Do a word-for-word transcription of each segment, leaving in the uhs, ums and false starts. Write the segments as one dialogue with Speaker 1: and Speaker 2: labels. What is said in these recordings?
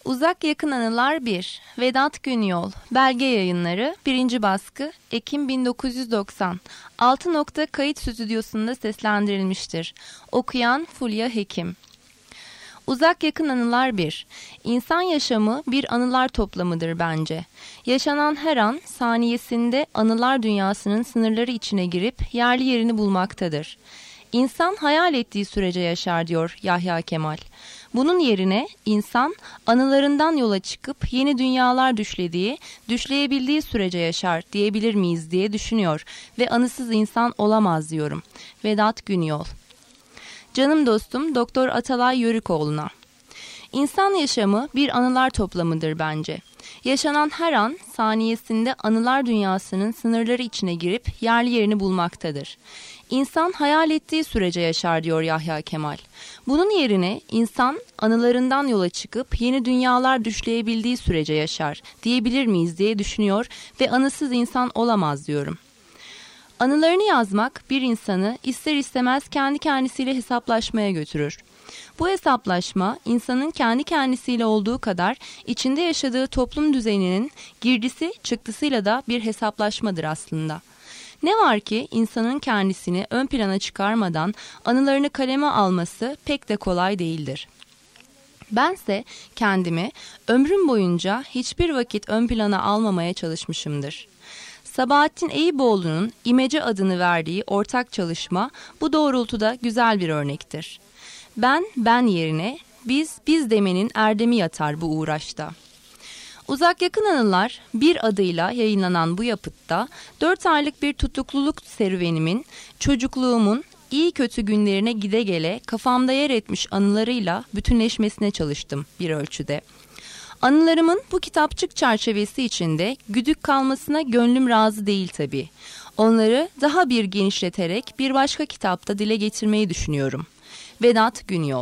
Speaker 1: Uzak Yakın Anılar bir. Vedat Günyol. Belge Yayınları. birinci baskı. Ekim bin dokuz yüz doksan. altı nokta kayıt stüdyosunda seslendirilmiştir. Okuyan Fulya Hekim. Uzak Yakın Anılar bir. İnsan yaşamı bir anılar toplamıdır bence. Yaşanan her an saniyesinde anılar dünyasının sınırları içine girip yerli yerini bulmaktadır. İnsan hayal ettiği sürece yaşar diyor Yahya Kemal. Bunun yerine insan anılarından yola çıkıp yeni dünyalar düşlediği, düşleyebildiği sürece yaşar diyebilir miyiz diye düşünüyor ve anısız insan olamaz diyorum. Vedat Günyol. Canım dostum Doktor Atalay Yörükoğlu'na. İnsan yaşamı bir anılar toplamıdır bence. Yaşanan her an saniyesinde anılar dünyasının sınırları içine girip yerli yerini bulmaktadır. İnsan hayal ettiği sürece yaşar diyor Yahya Kemal. Bunun yerine insan anılarından yola çıkıp yeni dünyalar düşleyebildiği sürece yaşar diyebilir miyiz diye düşünüyor ve anısız insan olamaz diyorum. Anılarını yazmak bir insanı ister istemez kendi kendisiyle hesaplaşmaya götürür. Bu hesaplaşma insanın kendi kendisiyle olduğu kadar içinde yaşadığı toplum düzeninin girdisi çıktısıyla da bir hesaplaşmadır aslında. Ne var ki insanın kendisini ön plana çıkarmadan anılarını kaleme alması pek de kolay değildir. Bense kendimi ömrüm boyunca hiçbir vakit ön plana almamaya çalışmışımdır. Sabahattin Eyüboğlu'nun İmece adını verdiği ortak çalışma bu doğrultuda güzel bir örnektir. Ben, ben yerine biz, biz demenin erdemi yatar bu uğraşta. Uzak Yakın Anılar bir adıyla yayınlanan bu yapıtta dört aylık bir tutukluluk serüvenimin, çocukluğumun iyi kötü günlerine gide gele kafamda yer etmiş anılarıyla bütünleşmesine çalıştım bir ölçüde. Anılarımın bu kitapçık çerçevesi içinde güdük kalmasına gönlüm razı değil tabii. Onları daha bir genişleterek bir başka kitapta dile getirmeyi düşünüyorum. Vedat Günyol.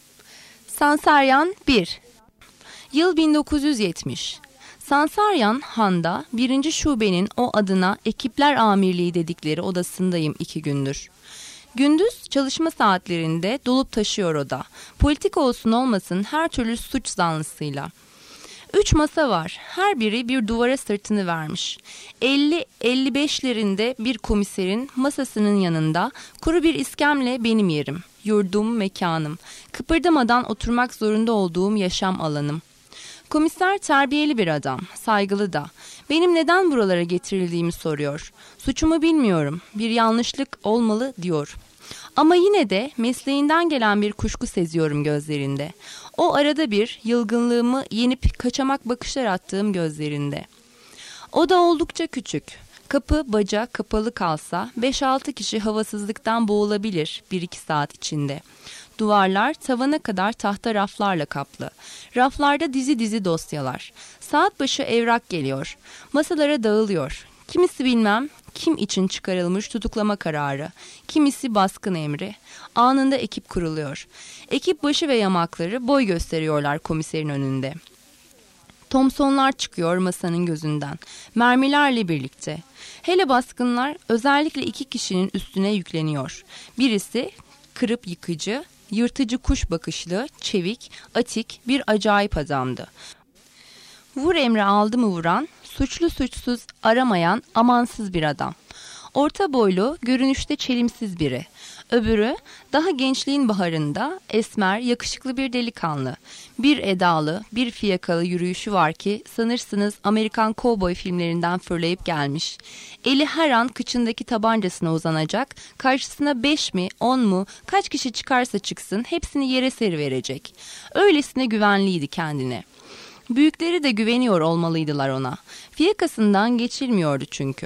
Speaker 1: Sansaryan bir. Yıl bin dokuz yüz yetmiş. Sansaryan Han'da birinci şubenin o adına ekipler amirliği dedikleri odasındayım iki gündür. Gündüz çalışma saatlerinde dolup taşıyor oda. Politik olsun olmasın her türlü suç zanlısıyla. Üç masa var. Her biri bir duvara sırtını vermiş. elli elli beşlerinde bir komiserin masasının yanında kuru bir iskemle benim yerim. Yurdum, mekanım. Kıpırdamadan oturmak zorunda olduğum yaşam alanım. Komiser terbiyeli bir adam, saygılı da. Benim neden buralara getirildiğimi soruyor. Suçumu bilmiyorum, bir yanlışlık olmalı diyor. Ama yine de mesleğinden gelen bir kuşku seziyorum gözlerinde. O arada bir yılgınlığımı yenip kaçamak bakışlar attığım gözlerinde. O da oldukça küçük. Kapı baca kapalı kalsa beş altı kişi havasızlıktan boğulabilir bir iki saat içinde. Duvarlar tavana kadar tahta raflarla kaplı. Raflarda dizi dizi dosyalar. Saat başı evrak geliyor. Masalara dağılıyor. Kimisi bilmem kim için çıkarılmış tutuklama kararı. Kimisi baskın emri. Anında ekip kuruluyor. Ekip başı ve yamakları boy gösteriyorlar komiserin önünde. Thompsonlar çıkıyor masanın gözünden. Mermilerle birlikte. Hele baskınlar özellikle iki kişinin üstüne yükleniyor. Birisi kırıp yıkıcı, yırtıcı kuş bakışlı, çevik, atik bir acayip adamdı. Vur emri aldı mı vuran, suçlu suçsuz aramayan amansız bir adam. Orta boylu, görünüşte çelimsiz biri. Öbürü daha gençliğin baharında esmer, yakışıklı bir delikanlı. Bir edalı, bir fiyakalı yürüyüşü var ki sanırsınız Amerikan kovboy filmlerinden fırlayıp gelmiş. Eli her an kıçındaki tabancasına uzanacak, karşısına beş mi, on mu, kaç kişi çıkarsa çıksın hepsini yere seriverecek. Öylesine güvenliydi kendine. Büyükleri de güveniyor olmalıydılar ona. Fiyakasından geçilmiyordu çünkü.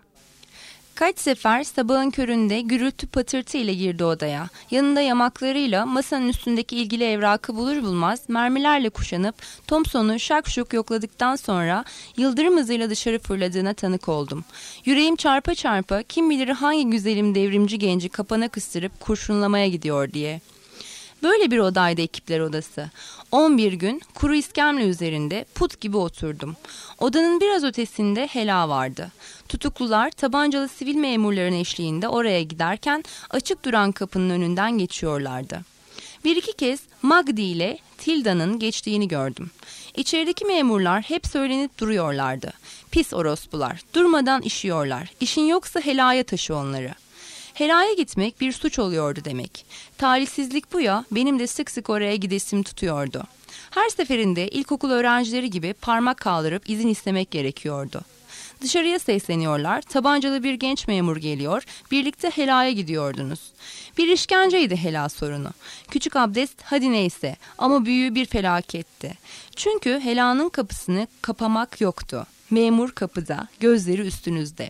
Speaker 1: Kaç sefer sabahın köründe gürültü patırtı ile girdi odaya. Yanında yamaklarıyla masanın üstündeki ilgili evrakı bulur bulmaz mermilerle kuşanıp Thompson'u şakşuk yokladıktan sonra yıldırım hızıyla dışarı fırladığına tanık oldum. Yüreğim çarpa çarpa kim bilir hangi güzelim devrimci genci kapana kıstırıp kurşunlamaya gidiyor diye. Böyle bir odaydı ekipler odası. on bir gün kuru iskemle üzerinde put gibi oturdum. Odanın biraz ötesinde hela vardı. Tutuklular tabancalı sivil memurların eşliğinde oraya giderken açık duran kapının önünden geçiyorlardı. Bir iki kez Magdi ile Tilda'nın geçtiğini gördüm. İçerideki memurlar hep söylenip duruyorlardı. Pis orospular, durmadan işiyorlar. İşin yoksa helaya taşı onları. Helaya gitmek bir suç oluyordu demek. Talihsizlik bu ya, benim de sık sık oraya gidesim tutuyordu. Her seferinde ilkokul öğrencileri gibi parmak kaldırıp izin istemek gerekiyordu. Dışarıya sesleniyorlar, tabancalı bir genç memur geliyor, birlikte helaya gidiyordunuz. Bir işkenceydi helal sorunu. Küçük abdest hadi neyse ama büyüğü bir felaketti. Çünkü helanın kapısını kapamak yoktu. Memur kapıda, gözleri üstünüzde.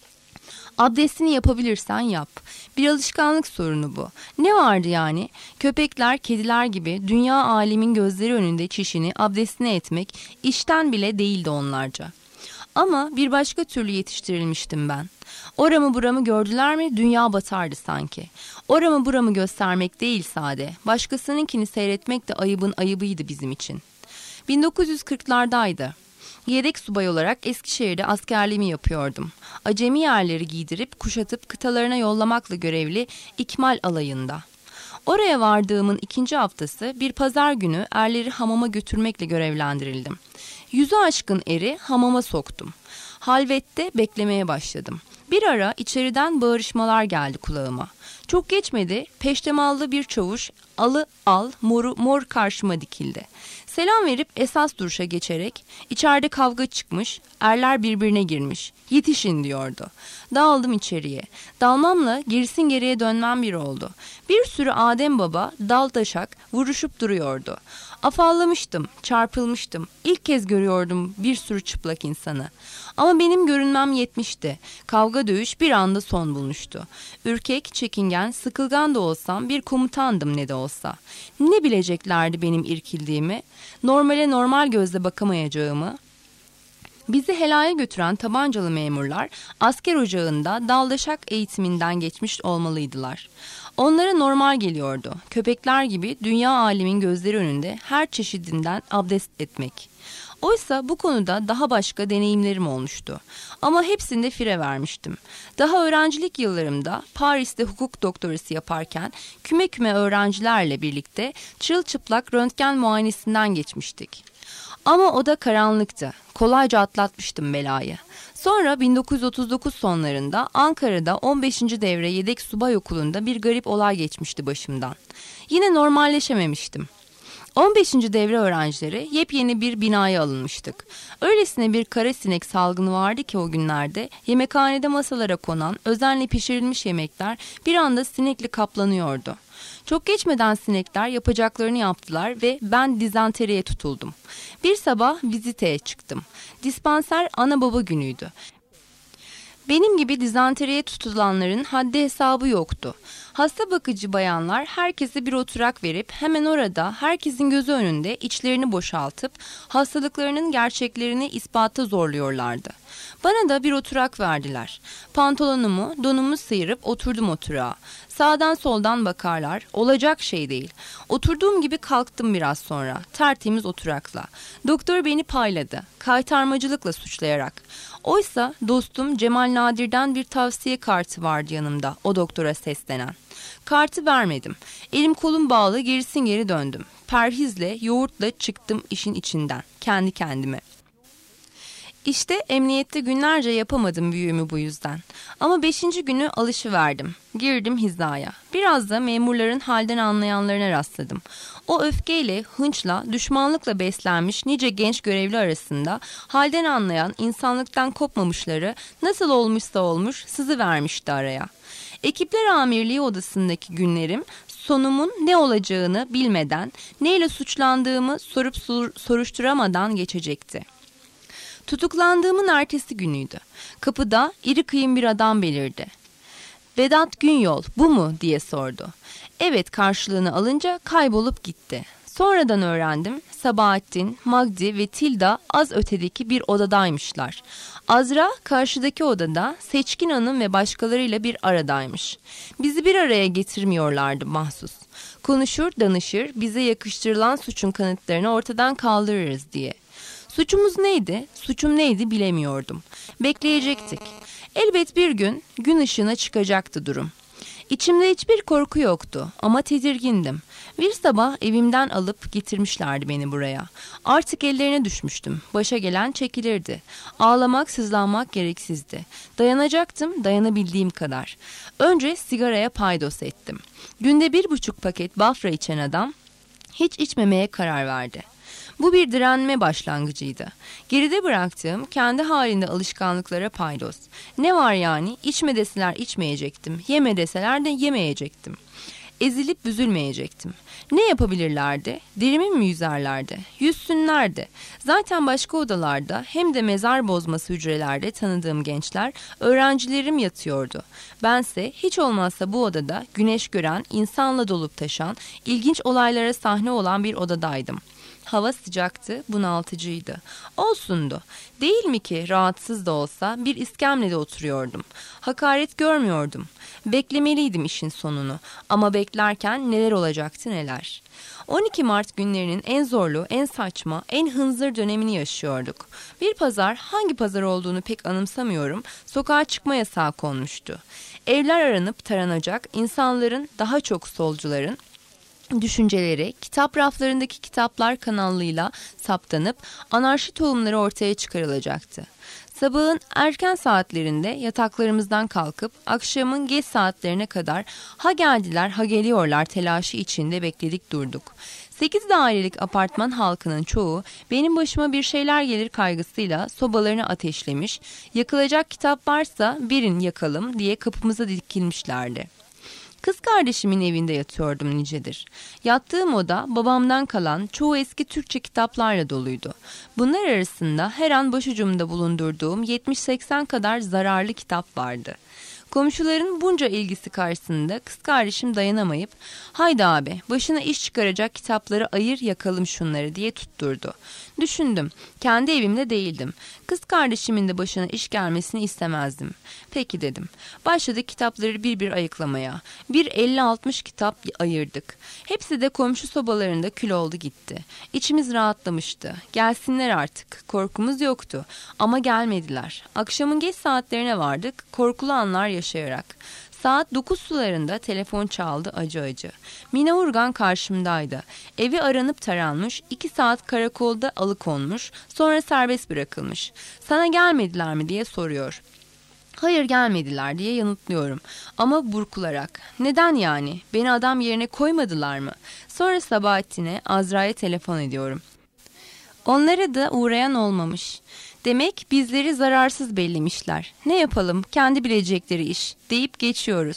Speaker 1: Abdestini yapabilirsen yap. Bir alışkanlık sorunu bu. Ne vardı yani? Köpekler, kediler gibi dünya alemin gözleri önünde çişini, abdestini etmek işten bile değildi onlarca. Ama bir başka türlü yetiştirilmiştim ben. Oramı buramı gördüler mi dünya batardı sanki. Oramı buramı göstermek değil sade. Başkasınınkini seyretmek de ayıbın ayıbıydı bizim için. bin dokuz yüz kırklardaydı. Yedek subay olarak Eskişehir'de askerliğimi yapıyordum. Acemi yerleri giydirip kuşatıp kıtalarına yollamakla görevli İkmal alayında. Oraya vardığımın ikinci haftası bir pazar günü erleri hamama götürmekle görevlendirildim. Yüzü aşkın eri hamama soktum. Halvette beklemeye başladım. Bir ara içeriden bağırışmalar geldi kulağıma. Çok geçmedi, peştemallı bir çavuş alı al moru mor karşıma dikildi. Selam verip esas duruşa geçerek içeride kavga çıkmış, erler birbirine girmiş. Yetişin diyordu. Dağıldım içeriye. Dalmamla gerisin geriye dönmem bir oldu. Bir sürü Adem Baba dal taşak vuruşup duruyordu. Afallamıştım, çarpılmıştım. İlk kez görüyordum bir sürü çıplak insanı. Ama benim görünmem yetmişti. Kavga dövüş bir anda son bulmuştu. Ürkek, çekingen, sıkılgan da olsam bir komutandım ne de olsa. Ne bileceklerdi benim irkildiğimi, normale normal gözle bakamayacağımı. Bizi helaya götüren tabancalı memurlar asker ocağında daldaşak eğitiminden geçmiş olmalıydılar. Onlara normal geliyordu. Köpekler gibi dünya alemin gözleri önünde her çeşidinden abdest etmek. Oysa bu konuda daha başka deneyimlerim olmuştu. Ama hepsinde fire vermiştim. Daha öğrencilik yıllarımda Paris'te hukuk doktorası yaparken küme küme öğrencilerle birlikte çırılçıplak röntgen muayenesinden geçmiştik. Ama o da karanlıktı. Kolayca atlatmıştım belayı. Sonra bin dokuz yüz otuz dokuz sonlarında Ankara'da on beşinci devre yedek subay okulunda bir garip olay geçmişti başımdan. Yine normalleşememiştim. on beşinci devre öğrencileri yepyeni bir binaya alınmıştık. Öylesine bir kara sinek salgını vardı ki o günlerde yemekhanede masalara konan özenle pişirilmiş yemekler bir anda sinekle kaplanıyordu. Çok geçmeden sinekler yapacaklarını yaptılar ve ben dizenteriye tutuldum. Bir sabah viziteye çıktım. Dispanser ana baba günüydü. Benim gibi dizenteriye tutulanların haddi hesabı yoktu. Hasta bakıcı bayanlar herkese bir oturak verip hemen orada herkesin gözü önünde içlerini boşaltıp hastalıklarının gerçeklerini ispata zorluyorlardı. Bana da bir oturak verdiler. Pantolonumu, donumu sıyırıp oturdum oturağa. Sağdan soldan bakarlar, olacak şey değil. Oturduğum gibi kalktım biraz sonra, tertemiz oturakla. Doktor beni payladı, kaytarmacılıkla suçlayarak. Oysa dostum Cemal Nadir'den bir tavsiye kartı vardı yanımda, o doktora seslenen. Kartı vermedim. Elim kolum bağlı gerisin geri döndüm. Perhizle, yoğurtla çıktım işin içinden, kendi kendime. İşte emniyette günlerce yapamadım büyüğümü bu yüzden. Ama beşinci günü alışıverdim. Girdim hizaya. Biraz da memurların halden anlayanlarına rastladım. O öfkeyle, hınçla, düşmanlıkla beslenmiş nice genç görevli arasında halden anlayan, insanlıktan kopmamışları nasıl olmuşsa olmuş sızı vermişti araya. Ekipler amirliği odasındaki günlerim sonumun ne olacağını bilmeden, neyle suçlandığımı sorup sor- soruşturamadan geçecekti. Tutuklandığımın ertesi günüydü. Kapıda iri kıyım bir adam belirdi. "Vedat Günyol, bu mu?" diye sordu. Evet karşılığını alınca kaybolup gitti. Sonradan öğrendim Sabahattin, Magdi ve Tilda az ötedeki bir odadaymışlar. Azra karşıdaki odada, Seçkin Hanım ve başkalarıyla bir aradaymış. Bizi bir araya getirmiyorlardı mahsus. Konuşur, danışır, bize yakıştırılan suçun kanıtlarını ortadan kaldırırız diye. Suçumuz neydi, suçum neydi bilemiyordum. Bekleyecektik. Elbet bir gün gün ışığına çıkacaktı durum. İçimde hiçbir korku yoktu ama tedirgindim. Bir sabah evimden alıp getirmişlerdi beni buraya. Artık ellerine düşmüştüm. Başa gelen çekilirdi. Ağlamak, sızlanmak gereksizdi. Dayanacaktım, dayanabildiğim kadar. Önce sigaraya paydos ettim. Günde bir buçuk paket bafra içen adam hiç içmemeye karar verdi. Bu bir direnme başlangıcıydı. Geride bıraktığım kendi halinde alışkanlıklara paydos. Ne var yani? İçme deseler içmeyecektim. Yeme deseler de yemeyecektim. Ezilip büzülmeyecektim. Ne yapabilirlerdi? Derimi mi yüzerlerdi? Yüzsünlerdi. Zaten başka odalarda hem de mezar bozması hücrelerde tanıdığım gençler, öğrencilerim yatıyordu. Bense hiç olmazsa bu odada güneş gören, insanla dolup taşan, ilginç olaylara sahne olan bir odadaydım. Hava sıcaktı, bunaltıcıydı. Olsundu. Değil mi ki rahatsız da olsa bir iskemlede oturuyordum. Hakaret görmüyordum. Beklemeliydim işin sonunu. Ama beklerken neler olacaktı neler. on iki Mart günlerinin en zorlu, en saçma, en hınzır dönemini yaşıyorduk. Bir pazar, hangi pazar olduğunu pek anımsamıyorum, sokağa çıkma yasağı konmuştu. Evler aranıp taranacak, insanların, daha çok solcuların, düşünceleri kitap raflarındaki kitaplar kanallığıyla saptanıp anarşi tohumları ortaya çıkarılacaktı. Sabahın erken saatlerinde yataklarımızdan kalkıp akşamın geç saatlerine kadar ha geldiler ha geliyorlar telaşı içinde bekledik durduk. Sekiz dairelik apartman halkının çoğu benim başıma bir şeyler gelir kaygısıyla sobalarını ateşlemiş, yakılacak kitap varsa birin yakalım diye kapımıza dikilmişlerdi. Kız kardeşimin evinde yatıyordum nicedir. Yattığım oda babamdan kalan çoğu eski Türkçe kitaplarla doluydu. Bunlar arasında her an başucumda bulundurduğum yetmiş seksen kadar zararlı kitap vardı. Komşuların bunca ilgisi karşısında kız kardeşim dayanamayıp "Haydi abi, başına iş çıkaracak kitapları ayır yakalım şunları" diye tutturdu. Düşündüm. Kendi evimde değildim. Kız kardeşimin de başına iş gelmesini istemezdim. Peki dedim. Başladık kitapları bir bir ayıklamaya. Bir elli altmış kitap ayırdık. Hepsi de komşu sobalarında kül oldu gitti. İçimiz rahatlamıştı. Gelsinler artık. Korkumuz yoktu. Ama gelmediler. Akşamın geç saatlerine vardık. Korkulu anlar yaşayarak. Saat dokuz sularında telefon çaldı acı acı. Mine Urgan karşımdaydı. Evi aranıp taranmış, iki saat karakolda alıkonmuş, sonra serbest bırakılmış. Sana gelmediler mi diye soruyor. Hayır gelmediler diye yanıtlıyorum. Ama burkularak. Neden yani? Beni adam yerine koymadılar mı? Sonra Sabahattin'e, Azra'ya telefon ediyorum. Onlara da uğrayan olmamış. Demek bizleri zararsız bellemişler. Ne yapalım, kendi bilecekleri iş deyip geçiyoruz.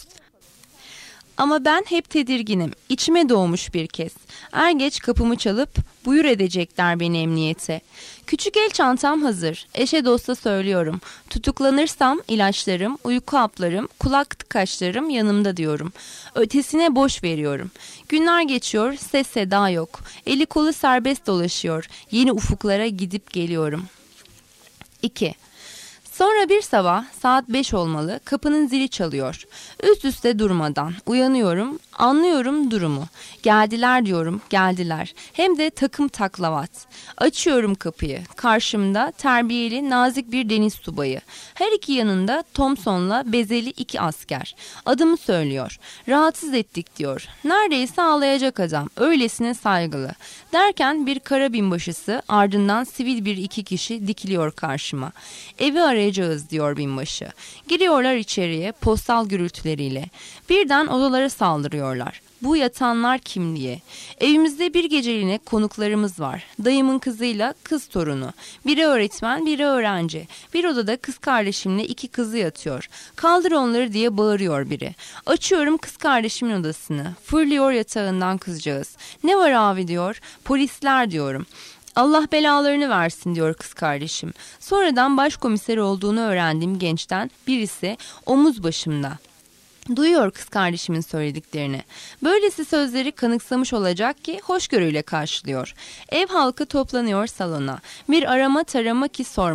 Speaker 1: Ama ben hep tedirginim. İçime doğmuş bir kez. Er geç kapımı çalıp buyur edecekler beni emniyete. Küçük el çantam hazır. Eşe dosta söylüyorum. Tutuklanırsam ilaçlarım, uyku haplarım, kulak tıkaçlarım yanımda diyorum. Ötesine boş veriyorum. Günler geçiyor, ses seda yok. Eli kolu serbest dolaşıyor. Yeni ufuklara gidip geliyorum. iki. Sonra bir sabah saat beş olmalı, kapının zili çalıyor. Üst üste durmadan uyanıyorum, anlıyorum durumu. Geldiler diyorum, geldiler. Hem de takım taklavat. Açıyorum kapıyı. Karşımda terbiyeli, nazik bir deniz subayı. Her iki yanında Thompson'la bezeli iki asker. Adımı söylüyor. Rahatsız ettik diyor. Neredeyse ağlayacak adam. Öylesine saygılı. Derken bir kara binbaşısı, ardından sivil bir iki kişi dikiliyor karşıma. Evi arayacağız diyor binbaşı. Giriyorlar içeriye postal gürültüleriyle. Birden odalara saldırıyorlar. Bu yatanlar kim diye. Evimizde bir geceliğine konuklarımız var. Dayımın kızıyla kız torunu. Biri öğretmen, biri öğrenci. Bir odada kız kardeşimle iki kızı yatıyor. Kaldır onları diye bağırıyor biri. Açıyorum kız kardeşimin odasını. Fırlıyor yatağından kızcağız. Ne var abi diyor. Polisler diyorum. Allah belalarını versin diyor kız kardeşim. Sonradan başkomiser olduğunu öğrendiğim gençten birisi omuz başımda. Duyuyor kız kardeşimin söylediklerini. Böylesi sözleri kanıksamış olacak ki hoşgörüyle karşılıyor. Ev halkı toplanıyor salona. Bir arama tarama ki sormayın.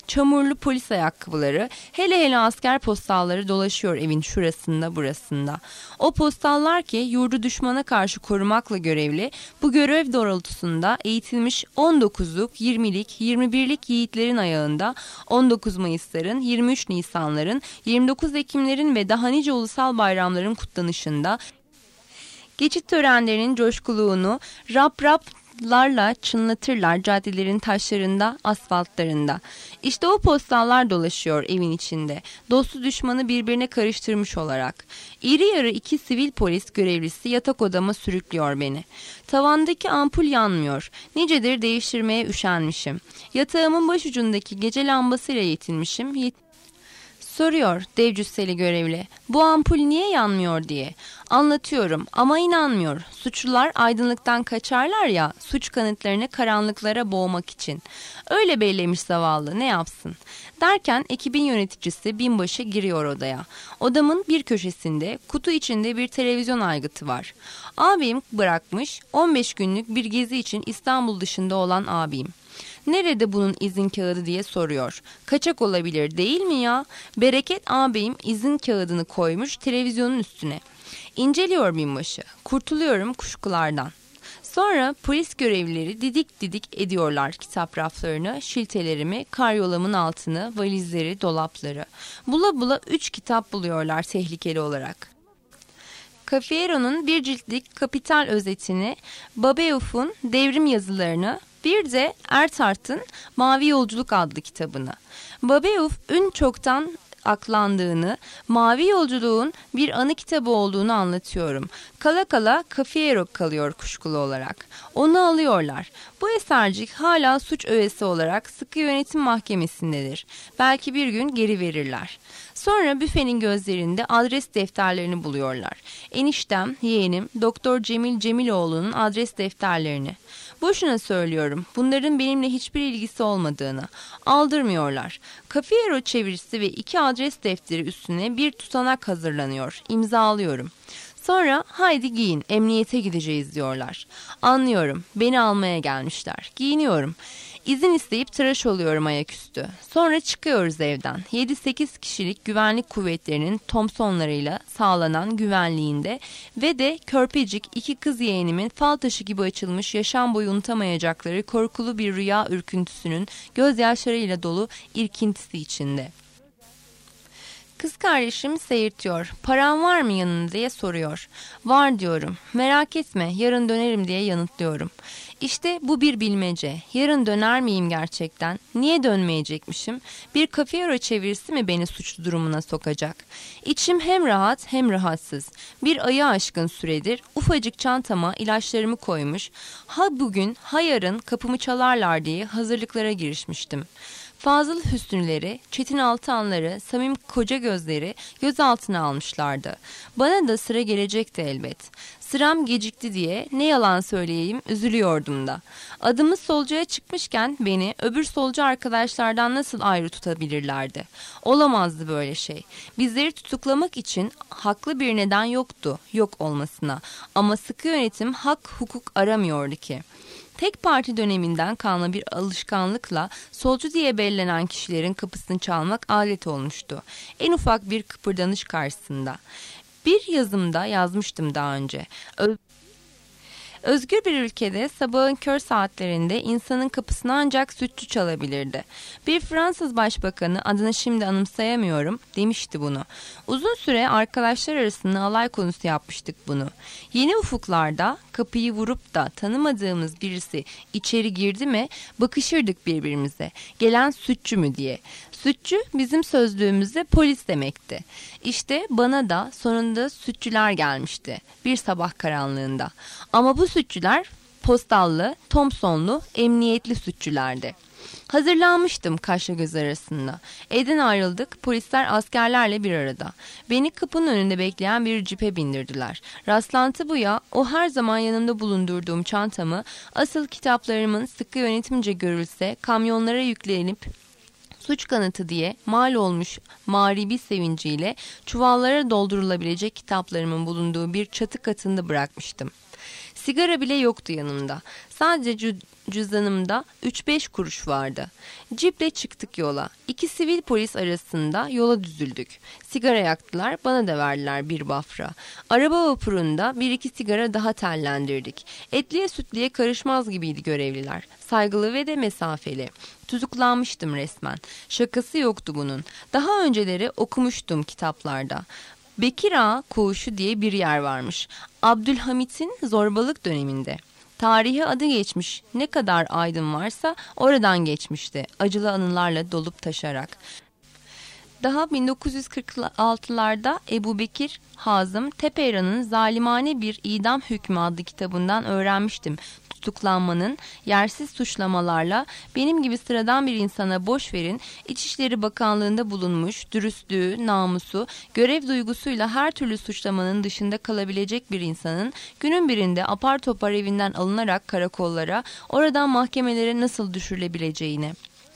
Speaker 1: çamurlu polis ayakkabıları, hele hele asker postalları dolaşıyor evin şurasında burasında. O postallar ki yurdu düşmana karşı korumakla görevli, bu görev doğrultusunda eğitilmiş on dokuzluk, yirmilik, yirmi birlik yiğitlerin ayağında on dokuz Mayıs'ların, yirmi üç Nisan'ların, yirmi dokuz Ekim'lerin ve daha nice ulusal bayramların kutlanışında geçit törenlerinin coşkuluğunu rap rap larla çınlatırlar caddelerin taşlarında, asfaltlarında. İşte o postallar dolaşıyor evin içinde. Dostu düşmanı birbirine karıştırmış olarak. İri yarı iki sivil polis görevlisi yatak odama sürüklüyor beni. Tavandaki ampul yanmıyor. Nicedir değiştirmeye üşenmişim. Yatağımın başucundaki gece lambasıyla yetinmişim. Yet Soruyor dev cüsseli görevli, bu ampul niye yanmıyor diye. Anlatıyorum ama inanmıyor. Suçlular aydınlıktan kaçarlar ya, suç kanıtlarını karanlıklara boğmak için. Öyle bellemiş zavallı, ne yapsın? Derken ekibin yöneticisi binbaşı giriyor odaya. Odamın bir köşesinde kutu içinde bir televizyon aygıtı var. Abim bırakmış, on beş günlük bir gezi için İstanbul dışında olan abim. Nerede bunun izin kağıdı diye soruyor. Kaçak olabilir değil mi ya? Bereket ağabeyim izin kağıdını koymuş televizyonun üstüne. İnceliyor binbaşı. Kurtuluyorum kuşkulardan. Sonra polis görevlileri didik didik ediyorlar kitap raflarını, şiltelerimi, karyolamın altını, valizleri, dolapları. Bula bula üç kitap buluyorlar tehlikeli olarak. Cafiero'nun bir ciltlik kapital özetini, Babeuf'un devrim yazılarını, bir de Ertart'ın Mavi Yolculuk adlı kitabını. Babeuf ün çoktan aklandığını, Mavi Yolculuğun bir anı kitabı olduğunu anlatıyorum. Kala kala Cafiero kalıyor kuşkulu olarak. Onu alıyorlar. Bu esercik hala suç öğesi olarak sıkı yönetim mahkemesindedir. Belki bir gün geri verirler. Sonra büfenin gözlerinde adres defterlerini buluyorlar. Eniştem, yeğenim, Doktor Cemil Cemiloğlu'nun adres defterlerini. Boşuna söylüyorum, bunların benimle hiçbir ilgisi olmadığını. Aldırmıyorlar. Cafiero çevirisi ve iki adres defteri üstüne bir tutanak hazırlanıyor. İmzalıyorum. Sonra haydi giyin, emniyete gideceğiz diyorlar. Anlıyorum, beni almaya gelmişler. Giyiniyorum. İzin isteyip tıraş oluyorum ayaküstü. Sonra çıkıyoruz evden. yedi sekiz kişilik güvenlik kuvvetlerinin Thompsonlarıyla sağlanan güvenliğinde ve de körpecik iki kız yeğenimin fal taşı gibi açılmış yaşam boyu unutamayacakları korkulu bir rüya ürküntüsünün gözyaşlarıyla dolu irkintisi içinde. Kız kardeşim seyirtiyor. Paran var mı yanında diye soruyor. Var diyorum. Merak etme yarın dönerim diye yanıtlıyorum. İşte bu bir bilmece. Yarın döner miyim gerçekten? Niye dönmeyecekmişim? Bir Cafiero çevirisi mi beni suçlu durumuna sokacak? İçim hem rahat hem rahatsız. Bir ayı aşkın süredir ufacık çantama ilaçlarımı koymuş. Ha bugün ha yarın kapımı çalarlar diye hazırlıklara girişmiştim. Fazıl Hüsnüleri, Çetin Altanları, Samim Koca Gözleri gözaltına almışlardı. Bana da sıra gelecekti elbet. Sıram gecikti diye ne yalan söyleyeyim üzülüyordum da. Adımız solcuya çıkmışken beni öbür solcu arkadaşlardan nasıl ayrı tutabilirlerdi? Olamazdı böyle şey. Bizleri tutuklamak için haklı bir neden yoktu, yok olmasına. Ama sıkı yönetim hak hukuk aramıyordu ki. Tek parti döneminden kalma bir alışkanlıkla solcu diye bellenen kişilerin kapısını çalmak adet olmuştu. En ufak bir kıpırdanış karşısında. Bir yazımda yazmıştım daha önce. Ö- Özgür bir ülkede sabahın kör saatlerinde insanın kapısını ancak sütçü çalabilirdi. Bir Fransız başbakanı, adını şimdi anımsayamıyorum, demişti bunu. Uzun süre arkadaşlar arasında alay konusu yapmıştık bunu. Yeni ufuklarda kapıyı vurup da tanımadığımız birisi içeri girdi mi bakışırdık birbirimize. Gelen sütçü mü diye. Sütçü bizim sözlüğümüzde polis demekti. İşte bana da sonunda sütçüler gelmişti bir sabah karanlığında. Ama bu sütçüler postallı, Thompsonlu, emniyetli sütçülerdi. Hazırlanmıştım kaşla göz arasında. Evden ayrıldık, polisler askerlerle bir arada. Beni kapının önünde bekleyen bir cipe bindirdiler. Rastlantı bu ya, o her zaman yanımda bulundurduğum çantamı, asıl kitaplarımın sıkı yönetimce görülse kamyonlara yüklenip suç kanıtı diye mal olmuş mağribi sevinciyle çuvallara doldurulabilecek kitaplarımın bulunduğu bir çatı katında bırakmıştım. Sigara bile yoktu yanımda. Sadece cü- cüzdanımda üç beş kuruş vardı. Ciple çıktık yola. İki sivil polis arasında yola düzüldük. Sigara yaktılar, bana da verdiler bir bafra. Araba vapurunda bir iki sigara daha tellendirdik. Etliye sütliye karışmaz gibiydi görevliler. Saygılı ve de mesafeli. Tutuklanmıştım resmen. Şakası yoktu bunun. Daha önceleri okumuştum kitaplarda. Bekir Ağa Koğuşu diye bir yer varmış. Abdülhamit'in zorbalık döneminde. Tarihi adı geçmiş, ne kadar aydın varsa oradan geçmişti, acılı anılarla dolup taşarak. Daha bin dokuz yüz kırk altılarda Ebu Bekir Hazım Tepeyra'nın Zalimane Bir İdam Hükmü adlı kitabından öğrenmiştim. Tutuklanmanın yersiz suçlamalarla benim gibi sıradan bir insana boş verin, İçişleri Bakanlığı'nda bulunmuş, dürüstlüğü, namusu, görev duygusuyla her türlü suçlamanın dışında kalabilecek bir insanın günün birinde apar topar evinden alınarak karakollara, oradan mahkemelere nasıl düşürülebileceğine.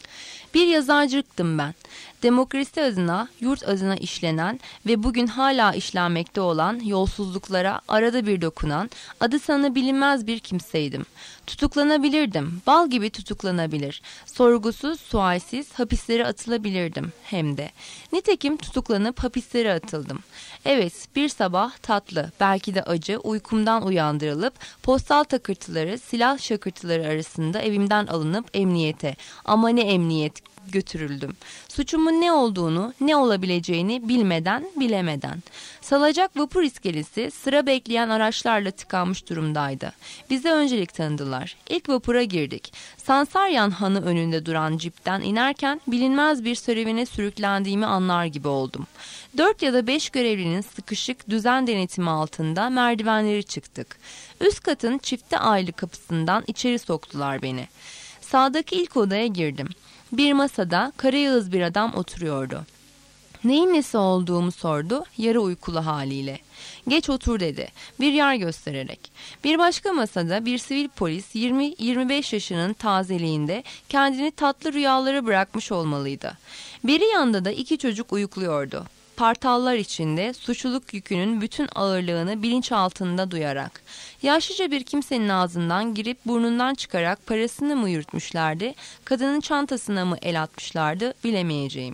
Speaker 1: Bir yazarcılıktım ben. Demokrasi adına, yurt adına işlenen ve bugün hala işlenmekte olan yolsuzluklara arada bir dokunan, adı sanı bilinmez bir kimseydim. Tutuklanabilirdim, bal gibi tutuklanabilir. Sorgusuz, sualsiz hapislere atılabilirdim hem de. Nitekim tutuklanıp hapislere atıldım. Evet, bir sabah tatlı, belki de acı, uykumdan uyandırılıp postal takırtıları, silah şakırtıları arasında evimden alınıp emniyete, ama ne emniyet, götürüldüm. Suçumun ne olduğunu, ne olabileceğini bilmeden, bilemeden. Salacak vapur iskelesi sıra bekleyen araçlarla tıkanmış durumdaydı. Bize öncelik tanıdılar. İlk vapura girdik. Sansaryan Hanı önünde duran cipten inerken bilinmez bir serüvene sürüklendiğimi anlar gibi oldum. Dört ya da beş görevlinin sıkışık düzen denetimi altında merdivenleri çıktık. Üst katın çifte aylı kapısından içeri soktular beni. Sağdaki ilk odaya girdim. Bir masada karayağız bir adam oturuyordu. Neyin nesi olduğumu sordu, yarı uykulu haliyle. Geç otur dedi, bir yer göstererek. Bir başka masada bir sivil polis yirmi yirmi beş yaşının tazeliğinde kendini tatlı rüyalara bırakmış olmalıydı. Biri yanda da iki çocuk uyukluyordu. Partallar içinde suçluluk yükünün bütün ağırlığını bilinç altında duyarak. Yaşlıca bir kimsenin ağzından girip burnundan çıkarak parasını mı yürütmüşlerdi, kadının çantasına mı el atmışlardı bilemeyeceğim.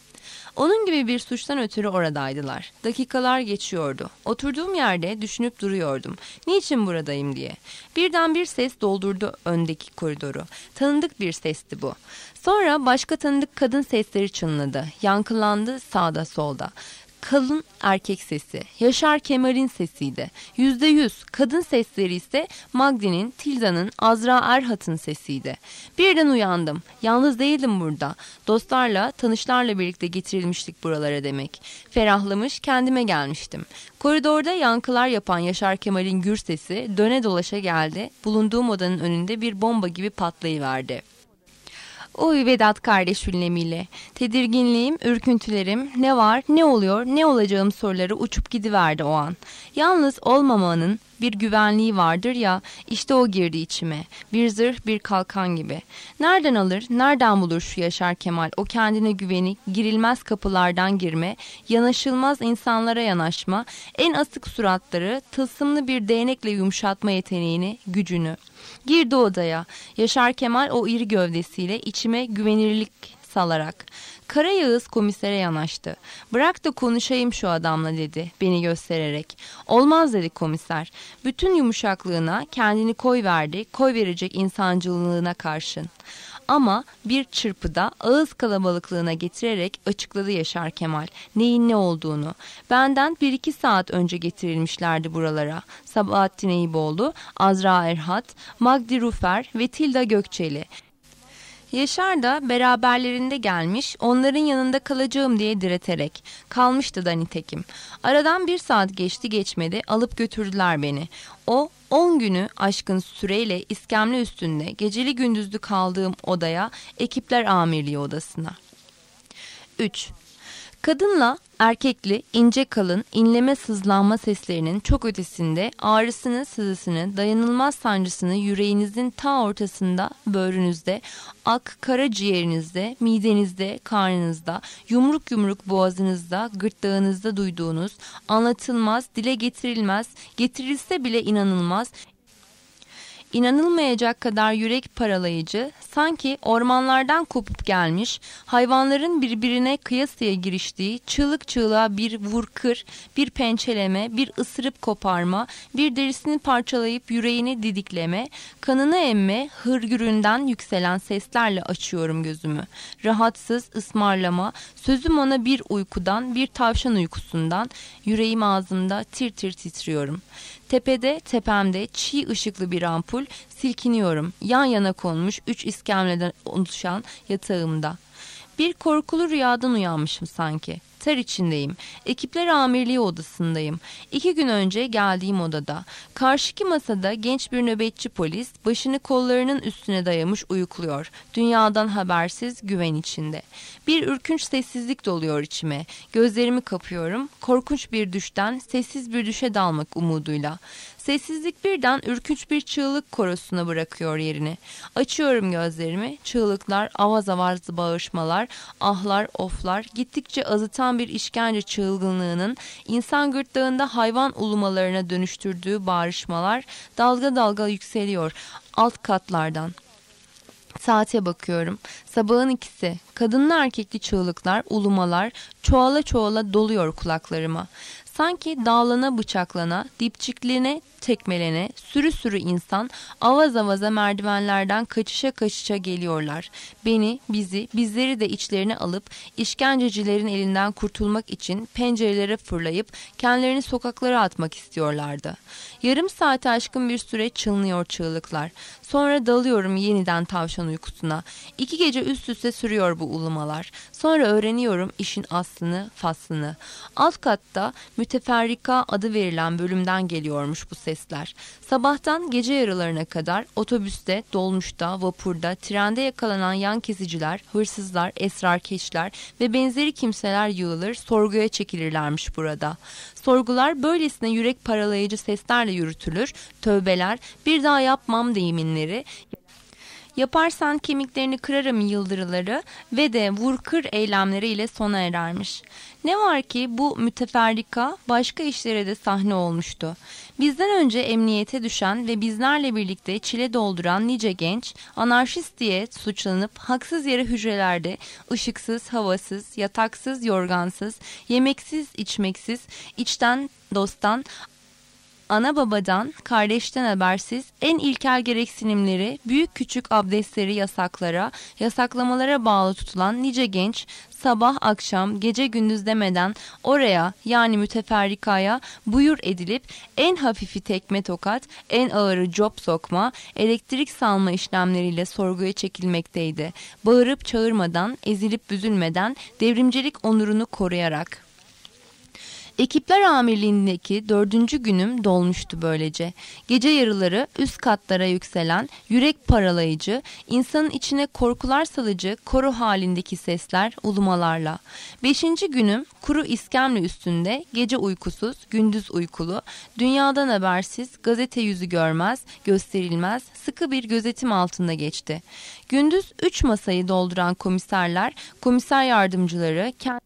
Speaker 1: Onun gibi bir suçtan ötürü oradaydılar. Dakikalar geçiyordu. Oturduğum yerde düşünüp duruyordum. Niçin buradayım diye. Birden bir ses doldurdu öndeki koridoru. Tanıdık bir sesti bu. Sonra başka tanıdık kadın sesleri çınladı. Yankılandı sağda solda. Kalın erkek sesi, Yaşar Kemal'in sesiydi. Yüzde yüz kadın sesleri ise Magdi'nin, Tilda'nın, Azra Erhat'ın sesiydi. Birden uyandım. Yalnız değildim burada. Dostlarla, tanışlarla birlikte getirilmiştik buralara demek. Ferahlamış, kendime gelmiştim. Koridorda yankılar yapan Yaşar Kemal'in gür sesi döne dolaşa geldi. Bulunduğum odanın önünde bir bomba gibi patlayıverdi. Oy Vedat kardeş ünlemiyle. Tedirginliğim, ürküntülerim, ne var, ne oluyor, ne olacağım soruları uçup gidiverdi o an. Yalnız olmamanın bir güvenliği vardır ya, işte o girdi içime. Bir zırh, bir kalkan gibi. Nereden alır, nereden bulur şu Yaşar Kemal o kendine güveni, girilmez kapılardan girme, yanaşılmaz insanlara yanaşma, en asık suratları, tılsımlı bir değnekle yumuşatma yeteneğini, gücünü. Girdi odaya. Yaşar Kemal o iri gövdesiyle içime güvenirlik salarak. Karayağız komisere yanaştı. Bırak da konuşayım şu adamla dedi beni göstererek. Olmaz dedi komiser. Bütün yumuşaklığına kendini koy verdi, koy verecek insancılığına karşın. Ama bir çırpıda ağız kalabalıklığına getirerek açıkladı Yaşar Kemal neyin ne olduğunu. Benden bir iki saat önce getirilmişlerdi buralara. Sabahattin Eyüboğlu, Azra Erhat, Magdi Rufer ve Tilda Gökçeli. Yaşar da beraberlerinde gelmiş, onların yanında kalacağım diye direterek. Kalmıştı da nitekim. Aradan bir saat geçti geçmedi, alıp götürdüler beni. O, on günü aşkın süreyle iskemle üstünde geceli gündüzlü kaldığım odaya, ekipler amirliği odasına. üç. Kadınla erkekli, ince kalın, inleme sızlanma seslerinin çok ötesinde ağrısını, sızısını, dayanılmaz sancısını yüreğinizin ta ortasında, böğrünüzde, ak karaciğerinizde, midenizde, karnınızda, yumruk yumruk boğazınızda, gırtlağınızda duyduğunuz, anlatılmaz, dile getirilmez, getirilse bile inanılmaz, İnanılmayacak kadar yürek paralayıcı, sanki ormanlardan kopup gelmiş, hayvanların birbirine kıyasıya giriştiği, çığlık çığlığa bir vur kır, bir pençeleme, bir ısırıp koparma, bir derisini parçalayıp yüreğini didikleme, kanını emme, hırgüründen yükselen seslerle açıyorum gözümü. Rahatsız, ısmarlama, sözüm ona bir uykudan, bir tavşan uykusundan, yüreğim ağzımda tir tir titriyorum. Tepede, tepemde çiğ ışıklı bir ampul, silkiniyorum. Yan yana konmuş üç iskemleden oluşan yatağımda. Bir korkulu rüyadan uyanmışım sanki. Ter içindeyim. Ekipler amirliği odasındayım. İki gün önce geldiğim odada. Karşıki masada genç bir nöbetçi polis başını kollarının üstüne dayamış uyukluyor. Dünyadan habersiz, güven içinde. Bir ürkünç sessizlik doluyor içime. Gözlerimi kapıyorum. Korkunç bir düşten sessiz bir düşe dalmak umuduyla. Sessizlik birden ürkünç bir çığlık korosuna bırakıyor yerini. Açıyorum gözlerimi. Çığlıklar, avaz avaz bağırışmalar, ahlar, oflar, gittikçe azıtan bir işkence çılgınlığının insan gırtlağında hayvan ulumalarına dönüştürdüğü bağırışmalar dalga dalga yükseliyor alt katlardan. Saate bakıyorum. Sabahın ikisi. Kadınlı erkekli çığlıklar, ulumalar çoğala çoğala doluyor kulaklarıma. Sanki dağlana bıçaklana, dipçiklerine tekmelene, sürü sürü insan avaz avaza merdivenlerden kaçışa kaçışa geliyorlar. Beni, bizi, bizleri de içlerine alıp işkencecilerin elinden kurtulmak için pencerelere fırlayıp kendilerini sokaklara atmak istiyorlardı. Yarım saate aşkın bir süre çınlıyor çığlıklar. Sonra dalıyorum yeniden tavşan uykusuna. İki gece üst üste sürüyor bu ulumalar. Sonra öğreniyorum işin aslını, faslını. Alt katta müteferrika adı verilen bölümden geliyormuş bu sesler. Sabahtan gece yarılarına kadar otobüste, dolmuşta, vapurda, trende yakalanan yan kesiciler, hırsızlar, esrarkeşler ve benzeri kimseler yığılır, sorguya çekilirlermiş burada. Sorgular böylesine yürek paralayıcı seslerle yürütülür, tövbeler, bir daha yapmam deyiminleri, yaparsan kemiklerini kırarım yıldırıları ve de vur kır eylemleriyle sona erermiş. Ne var ki bu müteferrika başka işlere de sahne olmuştu. Bizden önce emniyete düşen ve bizlerle birlikte çile dolduran nice genç, anarşist diye suçlanıp haksız yere hücrelerde ışıksız, havasız, yataksız, yorgansız, yemeksiz, içmeksiz, içten, dosttan, ana babadan, kardeşten habersiz en ilkel gereksinimleri, büyük küçük abdestleri yasaklara, yasaklamalara bağlı tutulan nice genç, sabah akşam gece gündüz demeden oraya yani müteferrikaya buyur edilip en hafifi tekme tokat, en ağırı cop sokma, elektrik salma işlemleriyle sorguya çekilmekteydi. Bağırıp çağırmadan, ezilip büzülmeden, devrimcilik onurunu koruyarak. Ekipler amirliğindeki dördüncü günüm dolmuştu böylece. Gece yarıları üst katlara yükselen, yürek paralayıcı, insanın içine korkular salıcı koro halindeki sesler ulumalarla. Beşinci günüm kuru iskemle üstünde, gece uykusuz, gündüz uykulu, dünyadan habersiz, gazete yüzü görmez, gösterilmez, sıkı bir gözetim altında geçti. Gündüz üç masayı dolduran komiserler, komiser yardımcıları, kendi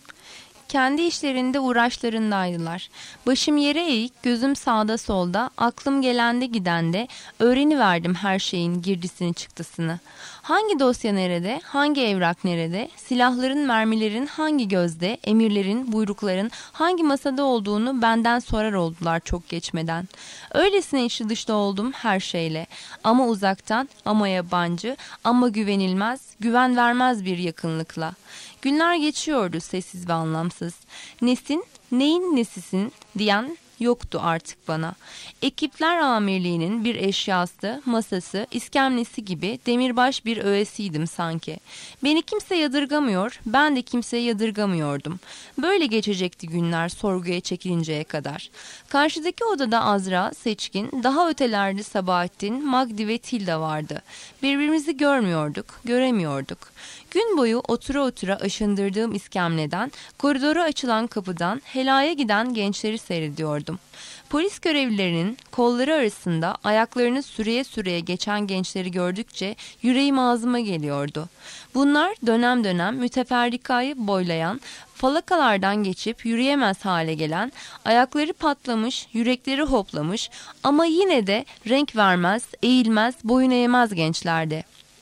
Speaker 1: Kendi işlerinde uğraşlarındaydılar. Başım yere eğik, gözüm sağda solda, aklım gelende gidende, öğreniverdim her şeyin girdisini çıktısını. Hangi dosya nerede, hangi evrak nerede, silahların, mermilerin hangi gözde, emirlerin, buyrukların hangi masada olduğunu benden sorar oldular çok geçmeden. Öylesine içi dışta oldum her şeyle. Ama uzaktan, ama yabancı, ama güvenilmez, güven vermez bir yakınlıkla. Günler geçiyordu sessiz ve anlamsız. Nesin, neyin nesisin diyen yoktu artık bana. Ekipler amirliğinin bir eşyası, masası, iskemlesi gibi demirbaş bir öğesiydim sanki. Beni kimse yadırgamıyor, ben de kimseye yadırgamıyordum. Böyle geçecekti günler sorguya çekilinceye kadar. Karşıdaki odada Azra, Seçkin, daha ötelerde Sabahattin, Magdi ve Tilda vardı. Birbirimizi görmüyorduk, göremiyorduk. Gün boyu otura otura aşındırdığım iskemleden, koridora açılan kapıdan helaya giden gençleri seyrediyordum. bekliyordum. Polis görevlilerinin kolları arasında ayaklarını süreye süreye geçen gençleri gördükçe yüreğim ağzıma geliyordu. Bunlar dönem dönem müteferrikayı boylayan, falakalardan geçip yürüyemez hale gelen, ayakları patlamış, yürekleri hoplamış ama yine de renk vermez, eğilmez, boyun eğmez gençlerdi.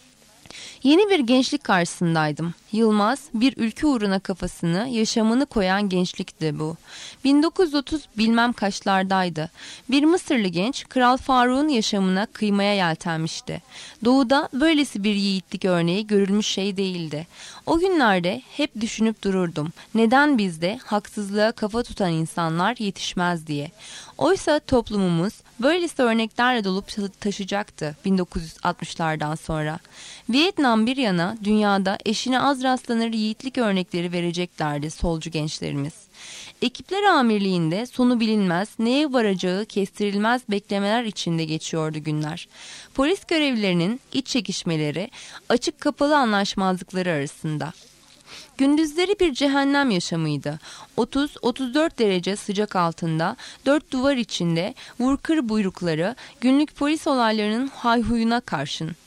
Speaker 1: Yeni bir gençlik karşısındaydım. Yılmaz, bir ülke uğruna kafasını, yaşamını koyan gençlikti bu. bin dokuz yüz otuz bilmem kaçlardaydı. Bir Mısırlı genç, Kral Faruk'un yaşamına kıymaya yeltenmişti. Doğuda böylesi bir yiğitlik örneği görülmüş şey değildi. O günlerde hep düşünüp dururdum. Neden bizde haksızlığa kafa tutan insanlar yetişmez diye. Oysa toplumumuz böylesi örneklerle dolup taşacaktı bin dokuz yüz altmışlardan sonra. Vietnam bir yana dünyada eşine az rastlanır yiğitlik örnekleri vereceklerdi solcu gençlerimiz. Ekipler amirliğinde sonu bilinmez, neye varacağı kestirilmez beklemeler içinde geçiyordu günler. Polis görevlilerinin iç çekişmeleri, açık kapalı anlaşmazlıkları arasında. Gündüzleri bir cehennem yaşamıydı. otuz otuz dört derece sıcak altında, dört duvar içinde vurkır buyrukları günlük polis olaylarının hayhuyuna karşın.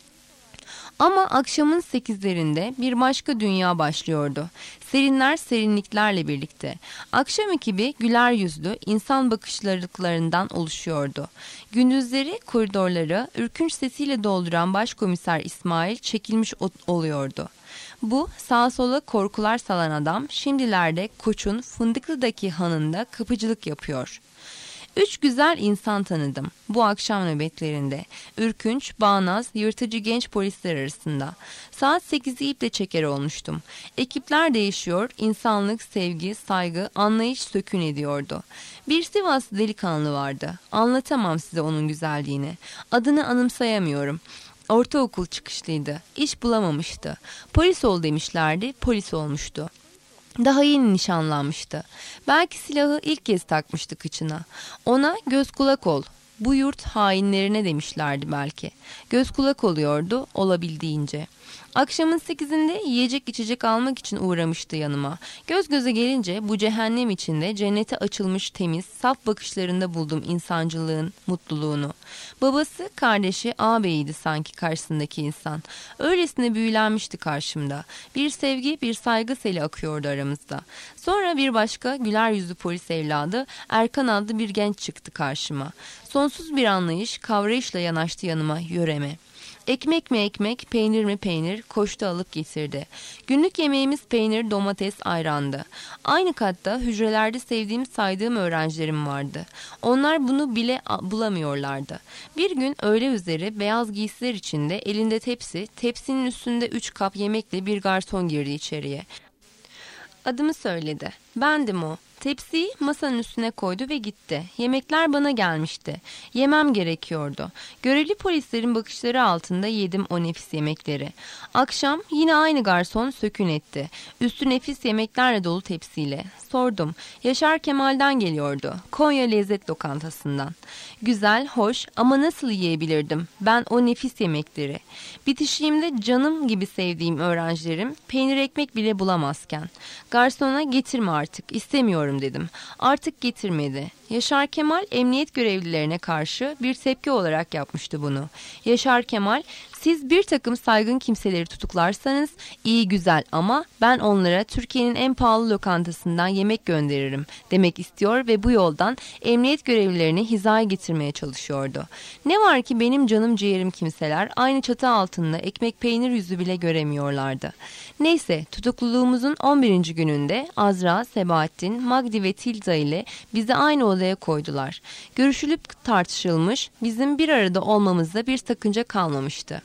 Speaker 1: Ama akşamın sekizlerinde bir başka dünya başlıyordu. Serinler serinliklerle birlikte. Akşam ekibi güler yüzlü insan bakışlarından oluşuyordu. Gündüzleri koridorları ürkünç sesiyle dolduran başkomiser İsmail çekilmiş oluyordu. Bu sağa sola korkular salan adam şimdilerde Koç'un Fındıklı'daki hanında kapıcılık yapıyor. Üç güzel insan tanıdım bu akşam nöbetlerinde. Ürkünç, bağnaz, yırtıcı genç polisler arasında. Saat sekizi iple çeker olmuştum. Ekipler değişiyor, insanlık, sevgi, saygı, anlayış sökün ediyordu. Bir Sivas delikanlı vardı. Anlatamam size onun güzelliğini. Adını anımsayamıyorum. Ortaokul çıkışlıydı. İş bulamamıştı. Polis ol demişlerdi, polis olmuştu. Daha yeni nişanlanmıştı. Belki silahı ilk kez takmıştı kıçına. Ona göz kulak ol. Bu yurt hainlerine demişlerdi belki. Göz kulak oluyordu olabildiğince. Akşamın sekizinde yiyecek içecek almak için uğramıştı yanıma. Göz göze gelince bu cehennem içinde cennete açılmış temiz, saf bakışlarında buldum insancılığın mutluluğunu. Babası, kardeşi, ağabeyiydi sanki karşısındaki insan. Öylesine büyülenmişti karşımda. Bir sevgi, bir saygı seli akıyordu aramızda. Sonra bir başka güler yüzlü polis evladı Erkan adlı bir genç çıktı karşıma. Sonsuz bir anlayış, kavrayışla yanaştı yanıma, yöreme. Ekmek mi ekmek, peynir mi peynir koştu alıp getirdi. Günlük yemeğimiz peynir, domates, ayrandı. Aynı katta hücrelerde sevdiğim saydığım öğrencilerim vardı. Onlar bunu bile bulamıyorlardı. Bir gün öğle üzeri beyaz giysiler içinde elinde tepsi, tepsinin üstünde üç kap yemekle bir garson girdi içeriye. Adımı söyledi. Bendim o. Tepsiyi masanın üstüne koydu ve gitti. Yemekler bana gelmişti. Yemem gerekiyordu. Görevli polislerin bakışları altında yedim o nefis yemekleri. Akşam yine aynı garson sökün etti. Üstü nefis yemeklerle dolu tepsiyle. Sordum. Yaşar Kemal'den geliyordu. Konya Lezzet Lokantası'ndan. Güzel, hoş ama nasıl yiyebilirdim ben o nefis yemekleri? Bitişiğimde canım gibi sevdiğim öğrencilerim peynir ekmek bile bulamazken. Garsona getirme artık, istemiyorum dedim. Artık getirmedi. Yaşar Kemal emniyet görevlilerine karşı bir tepki olarak yapmıştı bunu. Yaşar Kemal, siz bir takım saygın kimseleri tutuklarsanız iyi güzel ama ben onlara Türkiye'nin en pahalı lokantasından yemek gönderirim demek istiyor ve bu yoldan emniyet görevlilerini hizaya getirmeye çalışıyordu. Ne var ki benim canım ciğerim kimseler aynı çatı altında ekmek peynir yüzü bile göremiyorlardı. Neyse, tutukluluğumuzun on birinci gününde Azra, Sebahattin, Magdi ve Tilda ile bizi aynı odaya koydular. Görüşülüp tartışılmış, bizim bir arada olmamızda bir sakınca kalmamıştı.